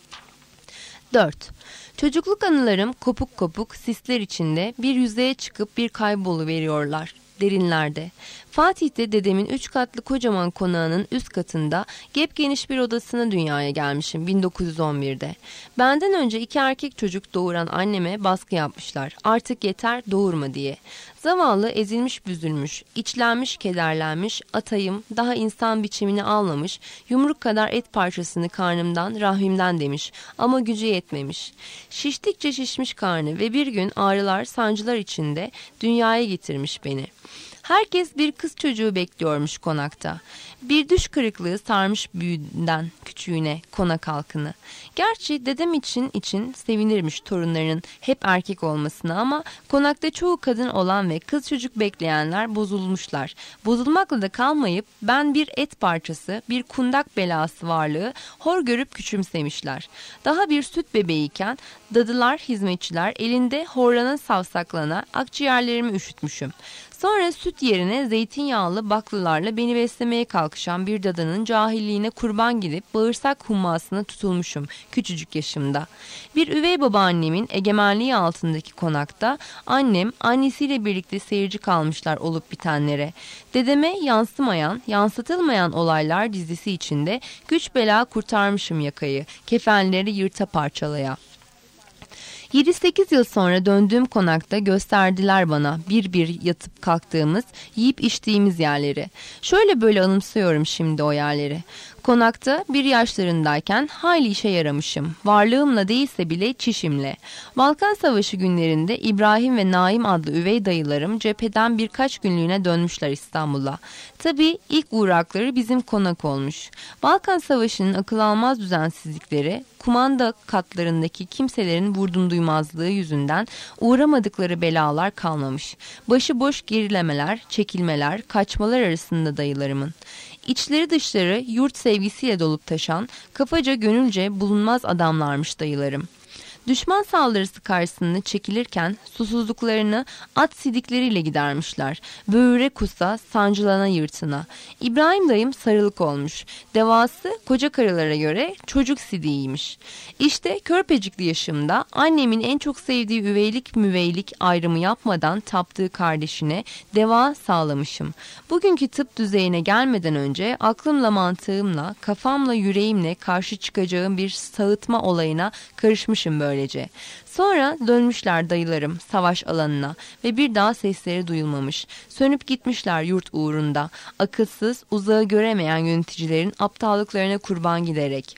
Speaker 1: dört. Çocukluk anılarım kopuk kopuk sisler içinde bir yüzeye çıkıp bir kayboluveriyorlar derinlerde. Fatih'te dedemin üç katlı kocaman konağının üst katında gepgeniş bir odasına dünyaya gelmişim bin dokuz yüz on birde. Benden önce iki erkek çocuk doğuran anneme baskı yapmışlar. Artık yeter doğurma diye. Zavallı ezilmiş büzülmüş, içlenmiş kederlenmiş, atayım daha insan biçimini almamış, yumruk kadar et parçasını karnımdan, rahimden demiş ama gücü yetmemiş. Şiştikçe şişmiş karnı ve bir gün ağrılar, sancılar içinde dünyaya getirmiş beni. Herkes bir kız çocuğu bekliyormuş konakta. Bir düş kırıklığı sarmış büyüğünden küçüğüne konak halkını. Gerçi dedem için için sevinirmiş torunlarının hep erkek olmasına ama konakta çoğu kadın olan ve kız çocuk bekleyenler bozulmuşlar. Bozulmakla da kalmayıp ben bir et parçası, bir kundak belası varlığı hor görüp küçümsemişler. Daha bir süt bebeğiyken dadılar, hizmetçiler elinde horlana savsaklana akciğerlerimi üşütmüşüm. Sonra süt yerine zeytinyağlı baklalarla beni beslemeye kalkışan bir dadının cahilliğine kurban gidip bağırsak hummasına tutulmuşum küçücük yaşımda. Bir üvey babaannemin egemenliği altındaki konakta annem annesiyle birlikte seyirci kalmışlar olup bitenlere. Dedeme yansımayan, yansıtılmayan olaylar dizisi içinde güç bela kurtarmışım yakayı, kefenleri yırta parçalaya. yedi sekiz yıl sonra döndüğüm konakta gösterdiler bana bir bir yatıp kalktığımız, yiyip içtiğimiz yerleri. Şöyle böyle anımsıyorum şimdi o yerleri. Konakta bir yaşlarındayken hayli işe yaramışım. Varlığımla değilse bile çişimle. Balkan Savaşı günlerinde İbrahim ve Naim adlı üvey dayılarım cepheden birkaç günlüğüne dönmüşler İstanbul'a. Tabii ilk uğrakları bizim konak olmuş. Balkan Savaşı'nın akıl almaz düzensizlikleri, kumanda katlarındaki kimselerin vurdum duymazlığı yüzünden uğramadıkları belalar kalmamış. Başıboş gerilemeler, çekilmeler, kaçmalar arasında dayılarımın. İçleri dışları yurt sevgisiyle dolup taşan, kafaca gönülce bulunmaz adamlarmış dayılarım. Düşman saldırısı karşısında çekilirken susuzluklarını at sidikleriyle gidermişler. Böğüre kusa, sancılana yırtına. İbrahim dayım sarılık olmuş. Devası koca karılara göre çocuk sidiğiymiş. İşte körpecikli yaşımda annemin en çok sevdiği üveylik müveylik ayrımı yapmadan taptığı kardeşine deva sağlamışım. Bugünkü tıp düzeyine gelmeden önce aklımla mantığımla, kafamla yüreğimle karşı çıkacağım bir sağıtma olayına karışmışım böyle. Böylece. Sonra dönmüşler dayılarım savaş alanına ve bir daha sesleri duyulmamış. Sönüp gitmişler yurt uğrunda. Akılsız, uzağı göremeyen yöneticilerin aptallıklarına kurban giderek.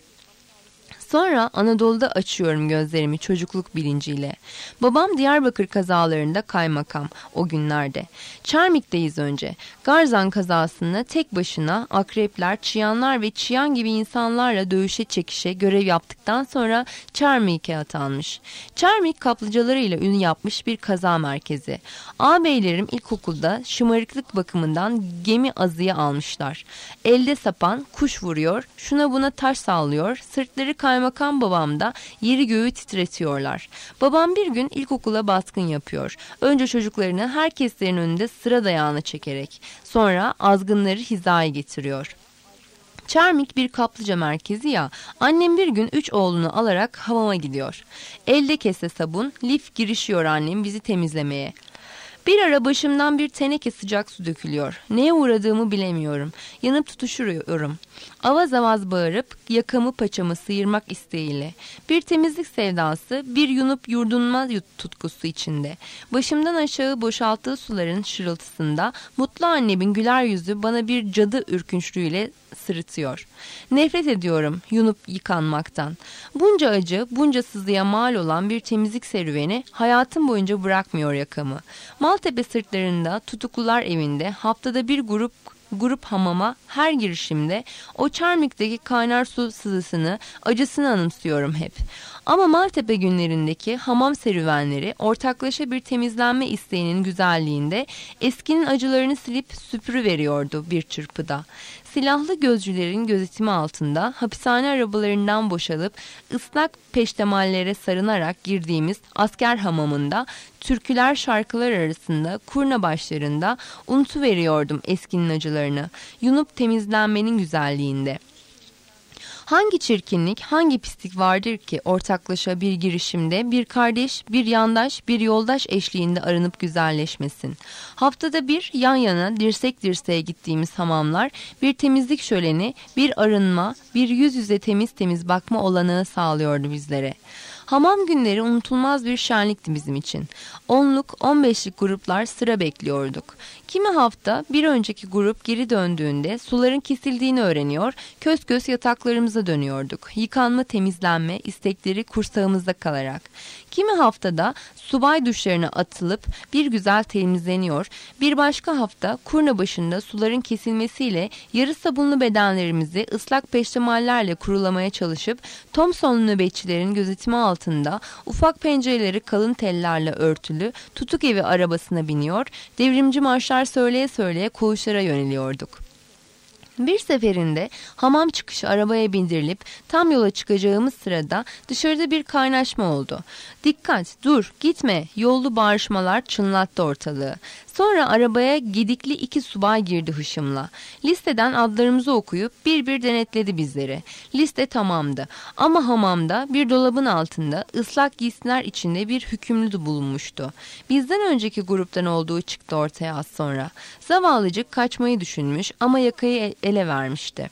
Speaker 1: Sonra Anadolu'da açıyorum gözlerimi çocukluk bilinciyle. Babam Diyarbakır kazalarında kaymakam o günlerde. Çarmik'teyiz önce. Garzan kazasında tek başına akrepler, çıyanlar ve çıyan gibi insanlarla dövüşe çekişe görev yaptıktan sonra Çarmik'e atanmış. Çarmik kaplıcalarıyla ün yapmış bir kaza merkezi. Ağabeylerim ilkokulda şımarıklık bakımından gemi azıya almışlar. Elde sapan kuş vuruyor, şuna buna taş sallıyor, sırtları kaymak. Kaymakam babam da yeri göğü titretiyorlar. Babam bir gün ilkokula baskın yapıyor. Önce çocuklarını herkeslerin önünde sıra dayağına çekerek. Sonra azgınları hizaya getiriyor. Çarmik bir kaplıca merkezi ya, annem bir gün üç oğlunu alarak hamama gidiyor. Elde kese sabun, lif girişiyor annem bizi temizlemeye. Bir ara başımdan bir teneke sıcak su dökülüyor. Neye uğradığımı bilemiyorum. Yanıp tutuşuyorum. Avaz avaz bağırıp yakamı paçamı sıyırmak isteğiyle. Bir temizlik sevdası, bir yunup yurdunma tutkusu içinde. Başımdan aşağı boşalttığı suların şırıltısında mutlu annemin güler yüzü bana bir cadı ürkünçlüğüyle sırıtıyor. Nefret ediyorum yunup yıkanmaktan. Bunca acı, bunca sızıya mal olan bir temizlik serüveni hayatım boyunca bırakmıyor yakamı. Maltepe sırtlarında tutuklular evinde haftada bir grup grup hamama her girişimde o Çarmik'teki kaynar su sızısını, acısını anımsıyorum hep. Ama Maltepe günlerindeki hamam serüvenleri ortaklaşa bir temizlenme isteğinin güzelliğinde eskinin acılarını silip süpürüveriyordu bir çırpıda. Silahlı gözcülerin gözetimi altında hapishane arabalarından boşalıp ıslak peştemallere sarınarak girdiğimiz asker hamamında türküler şarkılar arasında kurna başlarında unutuveriyordum eskinin acılarını, yunup temizlenmenin güzelliğinde. Hangi çirkinlik, hangi pislik vardır ki ortaklaşa bir girişimde bir kardeş, bir yandaş, bir yoldaş eşliğinde aranıp güzelleşmesin. Haftada bir yan yana dirsek dirseğe gittiğimiz hamamlar bir temizlik şöleni, bir arınma, bir yüz yüze temiz temiz bakma olanağı sağlıyordu bizlere. Hamam günleri unutulmaz bir şenlikti bizim için. Onluk, on beşlik gruplar sıra bekliyorduk. Kimi hafta bir önceki grup geri döndüğünde suların kesildiğini öğreniyor, kös kös yataklarımıza dönüyorduk. Yıkanma, temizlenme istekleri kursağımızda kalarak. Kimi haftada subay duşlarına atılıp bir güzel temizleniyor, bir başka hafta kurna başında suların kesilmesiyle yarı sabunlu bedenlerimizi ıslak peştemallerle kurulamaya çalışıp Thompsonlu nöbetçilerin gözetimi altında ufak pencereleri kalın tellerle örtülü tutuk evi arabasına biniyor, devrimci marşlar söyleye söyleye koğuşlara yöneliyorduk. Bir seferinde hamam çıkışı arabaya bindirilip tam yola çıkacağımız sırada dışarıda bir kaynaşma oldu. "Dikkat, dur, gitme!" yollu bağırışmalar çınlattı ortalığı. Sonra arabaya gedikli iki subay girdi hışımla. Listeden adlarımızı okuyup bir bir denetledi bizleri. Liste tamamdı ama hamamda bir dolabın altında ıslak giysiler içinde bir hükümlü bulunmuştu. Bizden önceki gruptan olduğu çıktı ortaya az sonra. Zavallıcık kaçmayı düşünmüş ama yakayı ele vermişti.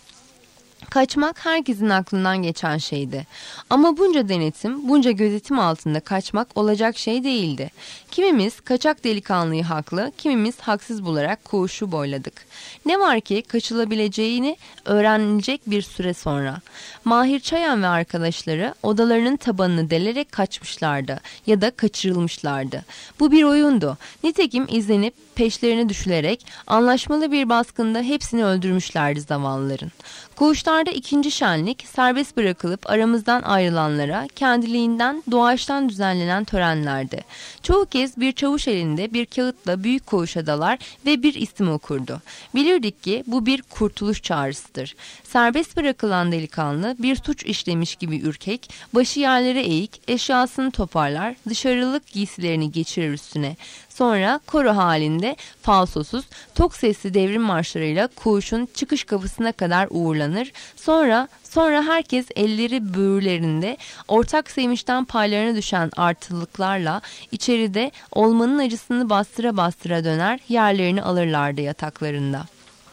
Speaker 1: Kaçmak herkesin aklından geçen şeydi. Ama bunca denetim, bunca gözetim altında kaçmak olacak şey değildi. Kimimiz kaçak delikanlıyı haklı, kimimiz haksız bularak koğuşu boyladık. Ne var ki kaçılabileceğini öğrenilecek bir süre sonra. Mahir Çayan ve arkadaşları odalarının tabanını delerek kaçmışlardı ya da kaçırılmışlardı. Bu bir oyundu. Nitekim izlenip peşlerine düşülerek anlaşmalı bir baskında hepsini öldürmüşlerdi zavallıların. Koğuşlarda ikinci şenlik serbest bırakılıp aramızdan ayrılanlara kendiliğinden doğaçtan düzenlenen törenlerdi. Çoğu kez bir çavuş elinde bir kağıtla büyük koğuşa dalar ve bir isim okurdu. Bilirdik ki bu bir kurtuluş çağrısıdır. Serbest bırakılan delikanlı bir suç işlemiş gibi ürkek, başı yerlere eğik, eşyasını toparlar, dışarılık giysilerini geçirir üstüne. Sonra koro halinde falsosuz, tok sesli devrim marşlarıyla koğuşun çıkış kapısına kadar uğurlanır. Sonra sonra herkes elleri böğürlerinde ortak sevinçten paylarına düşen artılılıklarla içeride olmanın acısını bastıra bastıra döner, yerlerini alırlardı yataklarında.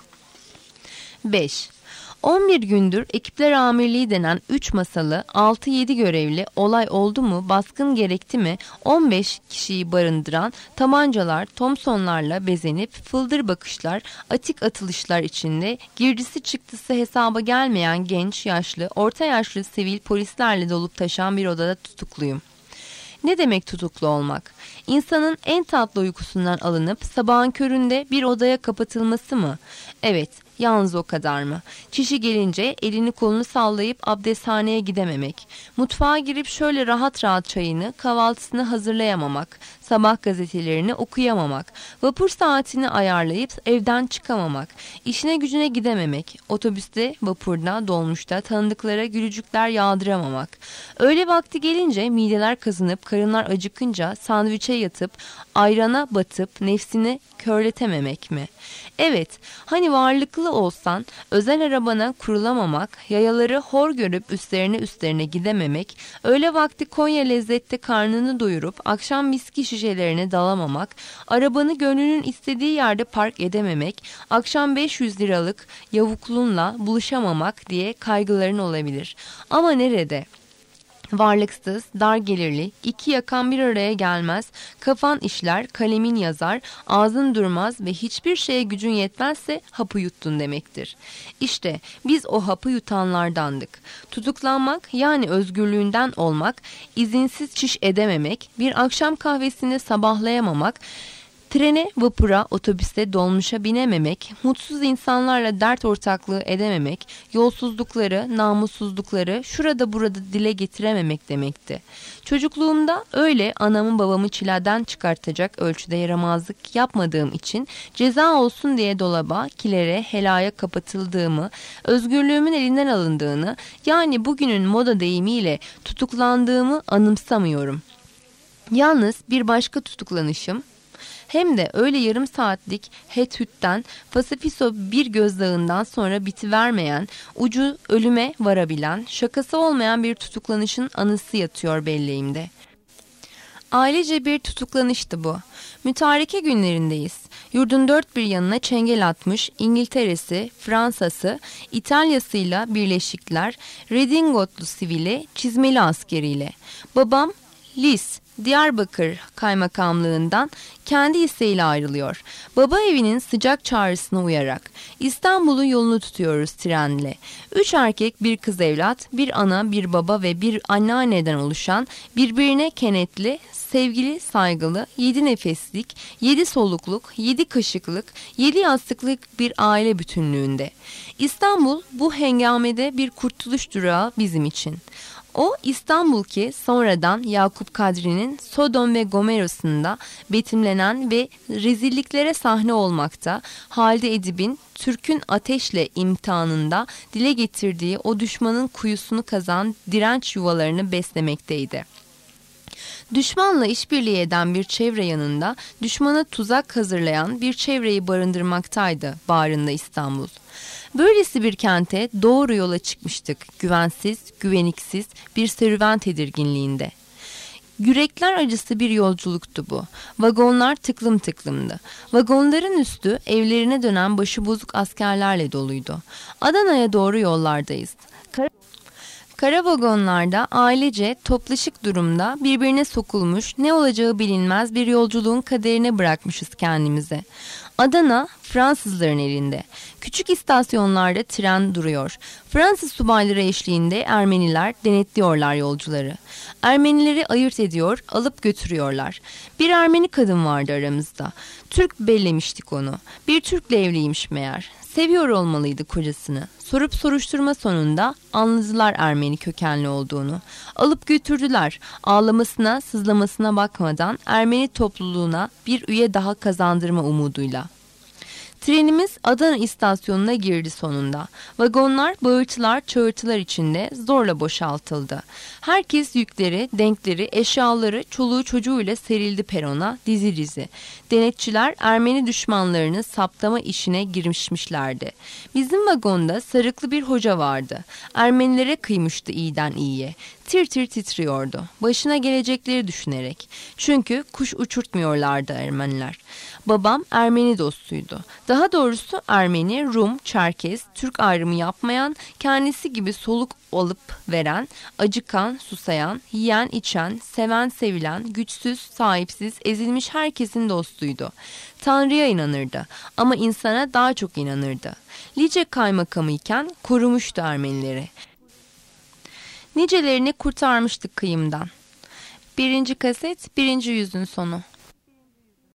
Speaker 1: beş. on bir gündür ekipler amirliği denen üç masalı altı yedi görevli olay oldu mu, baskın gerekti mi on beş kişiyi barındıran tabancalar, Thompsonlarla bezenip fıldır bakışlar, atik atılışlar içinde girdisi çıktısı hesaba gelmeyen genç, yaşlı, orta yaşlı sivil polislerle dolup taşan bir odada tutukluyum. Ne demek tutuklu olmak? İnsanın en tatlı uykusundan alınıp sabahın köründe bir odaya kapatılması mı? Evet, yalnız o kadar mı? Çişi gelince elini kolunu sallayıp abdesthaneye gidememek. Mutfağa girip şöyle rahat rahat çayını, kahvaltısını hazırlayamamak. Sabah gazetelerini okuyamamak. Vapur saatini ayarlayıp evden çıkamamak. İşine gücüne gidememek. Otobüste, vapurda, dolmuşta tanıdıklara gülücükler yağdıramamak. Öğle vakti gelince mideler kazınıp karınlar acıkınca sandviçe yatıp ayrana batıp nefsini körletememek mi? Evet, hani varlıklı olsan özel arabana kurulamamak, yayaları hor görüp üstlerine üstlerine gidememek, öğle vakti Konya lezzette karnını doyurup akşam viski şişelerine dalamamak, arabanı gönlünün istediği yerde park edememek, akşam beş yüz liralık yavuklunla buluşamamak diye kaygıların olabilir. Ama nerede? Varlıksız, dar gelirli, iki yakan bir araya gelmez, kafan işler, kalemin yazar, ağzın durmaz ve hiçbir şeye gücün yetmezse hapı yuttun demektir. İşte biz o hapı yutanlardandık. Tutuklanmak yani özgürlüğünden olmak, izinsiz çiş edememek, bir akşam kahvesinde sabahlayamamak, trene, vapura, otobüste, dolmuşa binememek, mutsuz insanlarla dert ortaklığı edememek, yolsuzlukları, namussuzlukları şurada burada dile getirememek demekti. Çocukluğumda öyle anamın babamı çileden çıkartacak ölçüde yaramazlık yapmadığım için ceza olsun diye dolaba, kilere, helaya kapatıldığımı, özgürlüğümün elinden alındığını, yani bugünün moda deyimiyle tutuklandığımı anımsamıyorum. Yalnız bir başka tutuklanışım, hem de öyle yarım saatlik het-hütten, fasifiso bir gözdağından sonra bitivermeyen, ucu ölüme varabilen, şakası olmayan bir tutuklanışın anısı yatıyor belleğimde. Ailece bir tutuklanıştı bu. Mütareke günlerindeyiz. Yurdun dört bir yanına çengel atmış İngiltere'si, Fransa'sı, İtalya'sıyla birleşikler, redingotlu sivili, çizmeli askeriyle. Babam Lis, Diyarbakır Kaymakamlığından kendi isteğiyle ayrılıyor. Baba evinin sıcak çağrısına uyarak İstanbul'un yolunu tutuyoruz trenle. Üç erkek bir kız evlat, bir ana, bir baba ve bir anneanneden oluşan birbirine kenetli, sevgili, saygılı, yedi nefeslik, yedi solukluk, yedi kaşıklık, yedi yastıklık bir aile bütünlüğünde. İstanbul bu hengamede bir kurtuluş durağı bizim için. O İstanbul ki sonradan Yakup Kadri'nin Sodom ve Gomorra'sında betimlenen ve rezilliklere sahne olmakta, Halide Edip'in Türk'ün ateşle imtihanında dile getirdiği o düşmanın kuyusunu kazan direnç yuvalarını beslemekteydi. Düşmanla işbirliği eden bir çevre yanında düşmana tuzak hazırlayan bir çevreyi barındırmaktaydı bağrında İstanbul. Böylesi bir kente doğru yola çıkmıştık, güvensiz, güveniksiz bir serüven tedirginliğinde. Yürekler acısı bir yolculuktu bu. Vagonlar tıklım tıklımdı. Vagonların üstü evlerine dönen başıbozuk askerlerle doluydu. Adana'ya doğru yollardayız. Kar Kara vagonlarda ailece toplaşık durumda birbirine sokulmuş, ne olacağı bilinmez bir yolculuğun kaderine bırakmışız kendimize. Adana Fransızların elinde. Küçük istasyonlarda tren duruyor. Fransız subayları eşliğinde Ermeniler denetliyorlar yolcuları. Ermenileri ayırt ediyor, alıp götürüyorlar. Bir Ermeni kadın vardı aramızda. Türk bellemiştik onu. Bir Türk'le evliymiş meğer. Seviyor olmalıydı kocasını. Sorup soruşturma sonunda anladılar Ermeni kökenli olduğunu. Alıp götürdüler. Ağlamasına, sızlamasına bakmadan Ermeni topluluğuna bir üye daha kazandırma umuduyla. Trenimiz Adana istasyonuna girdi sonunda. Vagonlar bağırtılar çağırtılar içinde zorla boşaltıldı. Herkes yükleri, denkleri, eşyaları, çoluğu çocuğuyla serildi perona dizi dizi. Denetçiler Ermeni düşmanlarını saptama işine girişmişlerdi. Bizim vagonda sarıklı bir hoca vardı. Ermenilere kıymıştı iyiden iyiye. Tir tir titriyordu. Başına gelecekleri düşünerek. Çünkü kuş uçurtmuyorlardı Ermeniler. Babam Ermeni dostuydu. Daha doğrusu Ermeni, Rum, Çerkez, Türk ayrımı yapmayan, kendisi gibi soluk alıp veren, acıkan, susayan, yiyen, içen, seven, sevilen, güçsüz, sahipsiz, ezilmiş herkesin dostuydu. Tanrı'ya inanırdı ama insana daha çok inanırdı. Lice kaymakamı iken korumuştu Ermenileri. Nicelerini kurtarmıştık kıyımdan. Birinci kaset, birinci yüzün sonu.